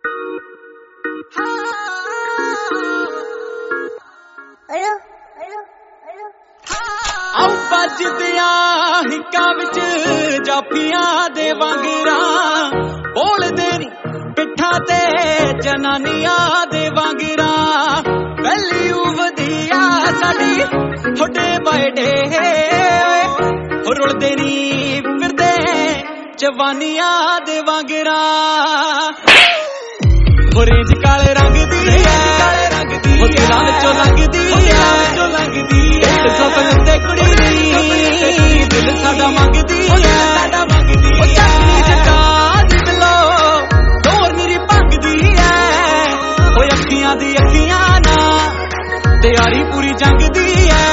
ਆਉ ਵੱਜਦਿਆਂ ਹਿੱਕਾਂ ਵਿੱਚ ਜਾਫੀਆਂ ਦੇ ਵਾਂਗਰਾਂ ਬੋਲਦੇ ਨੀ ਪਿੱਠਾਂ ਤੇ ਜਨਾਨੀਆਂ ਦੇ ਵਾਂਗਰਾਂ ਪਹਿਲੀ ਉਵਦੀਆ ਸਾਡੀ ਥੋੜੇ ਬੈਠੇ ਰੁਲਦੇ ਨੀ ਫਿਰਦੇ ਜਵਾਨੀਆਂ ਦੇ ਵਾਂਗਰਾਂ ਔਰੇਂਜ ਕਾਲੇ ਰੰਗ ਦੀ ਉਹ ਦਿਲਾਂ ਵਿੱਚੋਂ ਲੰਘਦੀ ਢਿੱਡ ਸਭ ਤੇ ਕੁੜੀ ਨੀ ਦਿਲ ਸਾਡਾ ਮੰਗਦੀ ਉਹ ਚੱਕਣੀ ਜੱਟਾਂ ਦੀ ਬਿਲੋ ਡੋਰ ਮੇਰੀ ਭੰਗਦੀ ਐ ਉਹ ਅੱਖੀਆਂ ਦੀ ਅੱਖੀਆਂ ਨਾ ਤਿਆਰੀ ਪੂਰੀ ਜੰਗ ਦੀ ਐ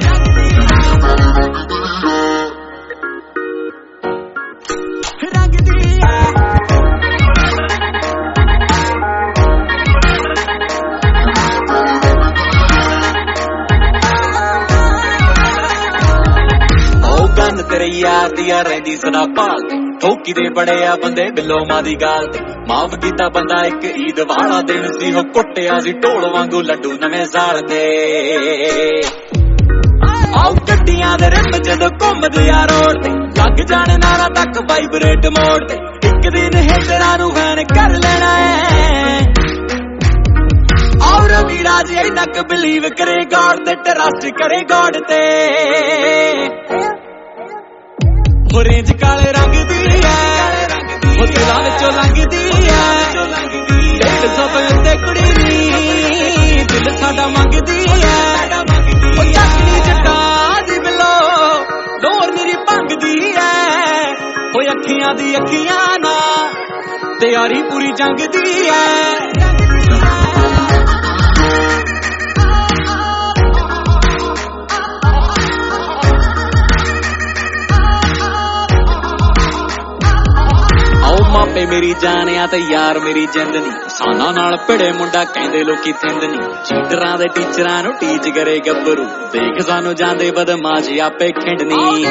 ਤੇਰੇ ਯਾਰ ਦੀਆਂ ਰਹਿੰਦੀ ਸਦਾ ਭਾਲ ਤੇ ਠੋਕੀ ਦੇ ਬੜੇ ਆ ਬੰਦੇ ਬਿੱਲੋ ਮਾਂ ਦੀ ਗਾਲ ਤੇ ਮਾਫ ਕੀਤਾ ਬੰਦਾ ਇੱਕ ਈਦ ਵਾਲਾ ਦਿਨ ਸੀ ਉਹ ਕੁੱਟਿਆ ਸੀ ਢੋਲ ਵਾਂਗੂ ਲੱਡੂ ਨਵੇਂ ਸਾਲ ਦੇ ਆਉ ਗੱਡੀਆਂ ਦੇ ਰਿਮ ਜਦੋਂ ਘੁੰਮਦੇ ਆ ਰੋਡ ਤੇ ਲੱਗ ਜਾਣੇ ਨਾਰਾ ਤੱਕ ਵਾਈਬਰੇਟ ਮੋੜ ਤੇ ਇੱਕ ਦਿਨ ਹੇਟਰਾਂ ਨੂੰ ਹੈਨ ਕਰ ਲੈਣਾ ਹੈ ਔਰ ਵੀਰਾ ਜੀ ਇੰਨਾ ਕੁ ਬਿਲੀਵ ਕਰੇ ਗॉड ਤੇ ਟਰਸਟ ਕਰੇ ਗॉड ਤੇ ਔਰੇਂਜ ਕਾਲੇ ਰੰਗ ਦੀ ਐ ਉਹ ਦਿਲਾਂ ਵਿੱਚੋਂ ਲੰਘਦੀ ਐ ਢਿੱਡ ਸਭ ਉੱਤੇ ਕੁੜੀ ਨੀ ਦਿਲ ਸਾਡਾ ਮੰਗਦੀ ਐ ਉਹ ਚੱਕਣੀ ਜੱਟਾਂ ਦੀ ਬਿਲੋ ਡੋਰ ਮੇਰੀ ਭੰਗਦੀ ਐ ਉਹ ਅੱਖੀਆਂ ਦੀ ਅੱਖੀਆਂ ਨਾ ਤਿਆਰੀ ਪੂਰੀ ਜੰਗ ਦੀ ਐ ਮਾਪੇ ਮੇਰੀ ਜਾਣਿਆ ਤੇ ਯਾਰ ਮੇਰੀ ਜਿੰਦ ਨੀ ਸਾਨਾ ਨਾਲ ਭਿੜੇ ਮੁੰਡਾ ਕਹਿੰਦੇ ਲੋਕੀ ਥਿੰਦ ਨੀ ਚੀਟਰਾਂ ਦੇ ਟੀਚਰਾਂ ਨੂੰ ਟੀਚ ਕਰੇ ਗੱਭਰੂ ਦੇਖ ਸਾਨੂੰ ਜਾਂਦੇ ਬਦਮਾਸ਼ ਆਪੇ ਖਿੰਡਨੀ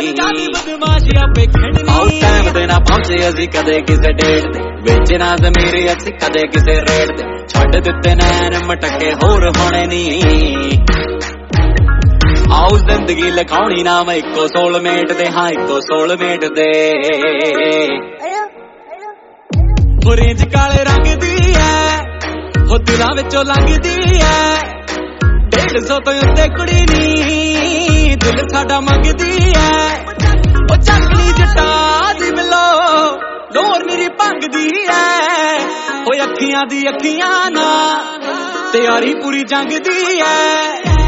ਆਉ ਟਾਈਮ ਦੇ ਨਾ ਪਹੁੰਚੇ ਅਸੀਂ ਕਦੇ ਕਿਸੇ ਡੇਟ ਤੇ ਵਿੱਚ ਨਾ ਜ਼ਮੀਰੇ ਅਸੀਂ ਕਦੇ ਕਿਸੇ ਰੇਟ ਤੇ ਛੱਡ ਦਿੱਤੇ ਨੈਣ ਮਟਕੇ ਹੋਰ ਹੋਣੇ ਨੀ ਆਉ ਜ਼ਿੰਦਗੀ ਲਿਖਾਉਣੀ ਨਾਮ ਇੱਕੋ ਸੋਲਮੇਟ ਦੇ ਹਾਂ ਇੱਕੋ ਸੋਲਮੇਟ ਦੇ ਔਰੇਂਜ ਕਾਲੇ ਰੰਗ ਦੀ ਐ ਉਹ ਦਿਲਾਂ ਵਿੱਚੋਂ ਲੰਘਦੀ ਐ 150 ਤੋਂ ਉੱਤੇ ਕੁੜੀ ਨੀ ਦਿਲ ਸਾਡਾ ਮੰਗਦੀ ਐ ਉਹ ਚੱਕਣੀ ਜੱਟਾਂ ਦੀ ਬਿਲੋ ਡੋਰ ਮੇਰੀ ਭੰਗਦੀ ਐ ਉਹ ਅੱਖੀਆਂ ਦੀ ਅੱਖੀਆਂ ਨਾ ਤਿਆਰੀ ਪੂਰੀ ਜੰਗ ਦੀ ਐ